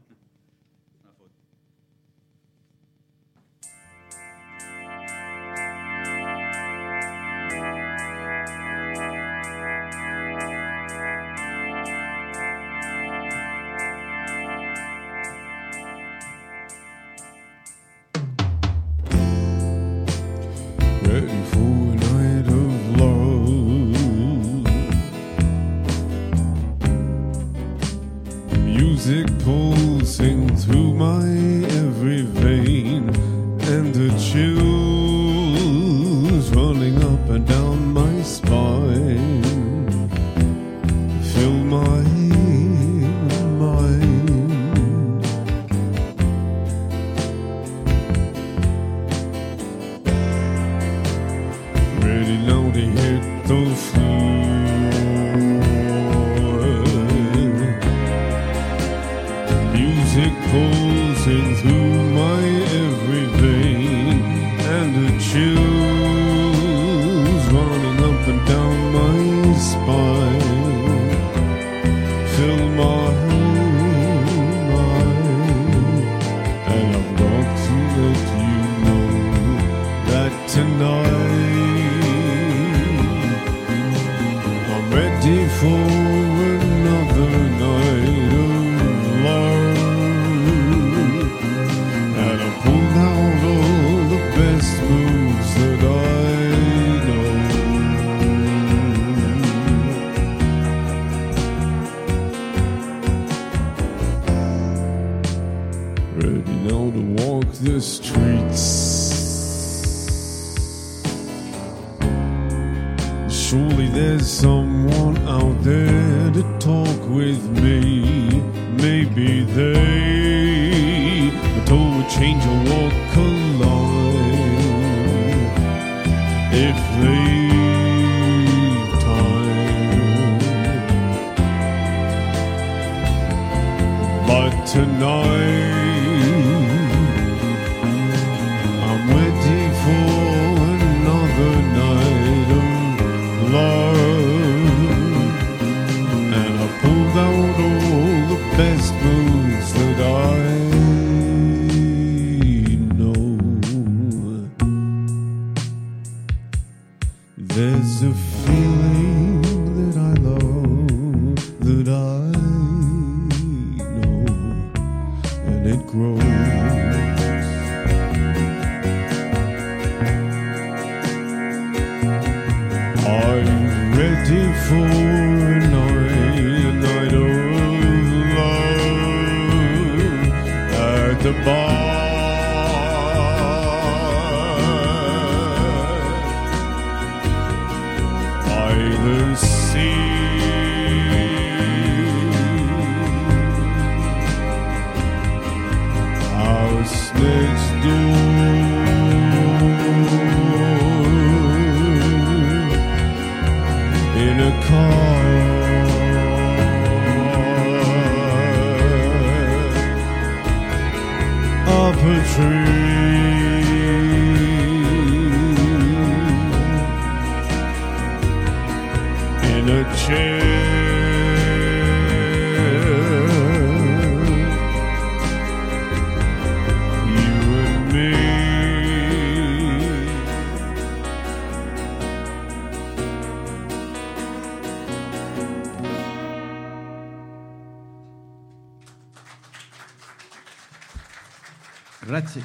Ready for a night of love. Music pulsing through my every vein, and the chills running up and down my spine fill my mind. Ready now to hit the floor. Music pulsing through my every vein, and the chills running up and down my spine fill my mind. And I've got to let you know that tonight I'm ready for another night of love. And I pulled out all the best moves that I know. Ready now to walk the streets. Surely there's someone out there to talk with me. Maybe they are told to change or walk alive if they've time. But tonight I'm ready for another night of love, and I pulled out all the best moves that I know. There's a feeling that I love, that I know, and it grows. I'm ready for a night of love at the bar. By the sea. House next door. In a car, chair. Grazie.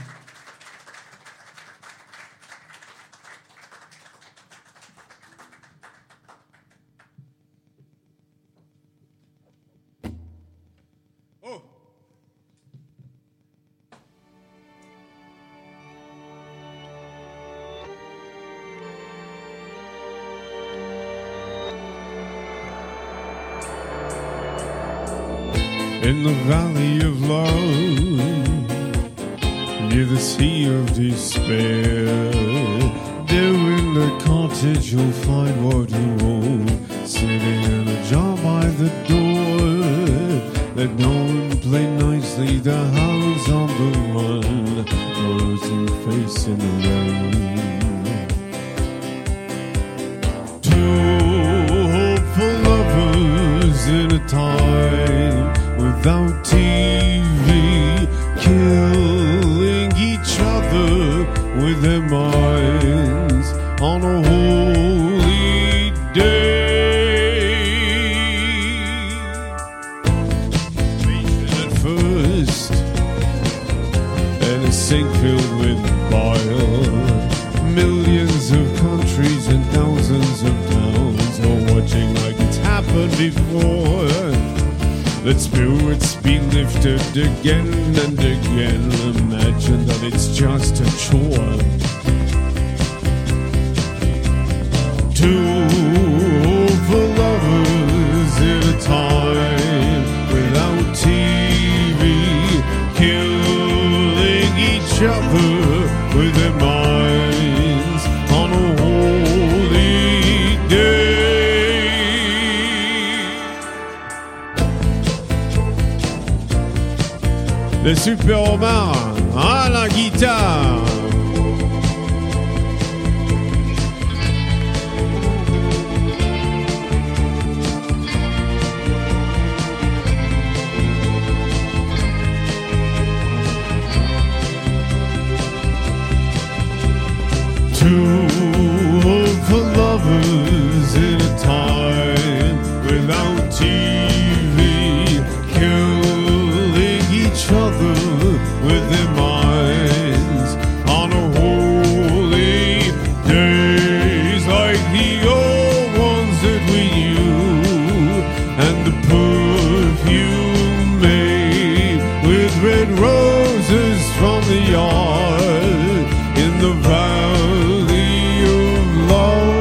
In the valley of love, near the sea of despair, there in the cottage you'll find what you want, sitting in a jar by the door. Let no one play nicely, the house on the run, rosy face in the rain. Two hopeful lovers in a time without TV, killing each other with their minds on a holy day. At first, and a sink filled with bile. Millions of countries and thousands of towns are watching like it's happened before. Let spirits be lifted again and again. Imagine that it's just a chore. Two for lovers in a time without TV, killing each other with their minds on a holy day. Les Super Romains à la guitare. Two for lovers in a time without TV, killing each other with their minds on a holy days like the old ones that we knew, and the perfume made with red roses from the yard in the valley of love.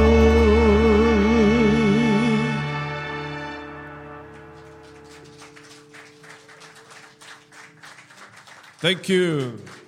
Thank you.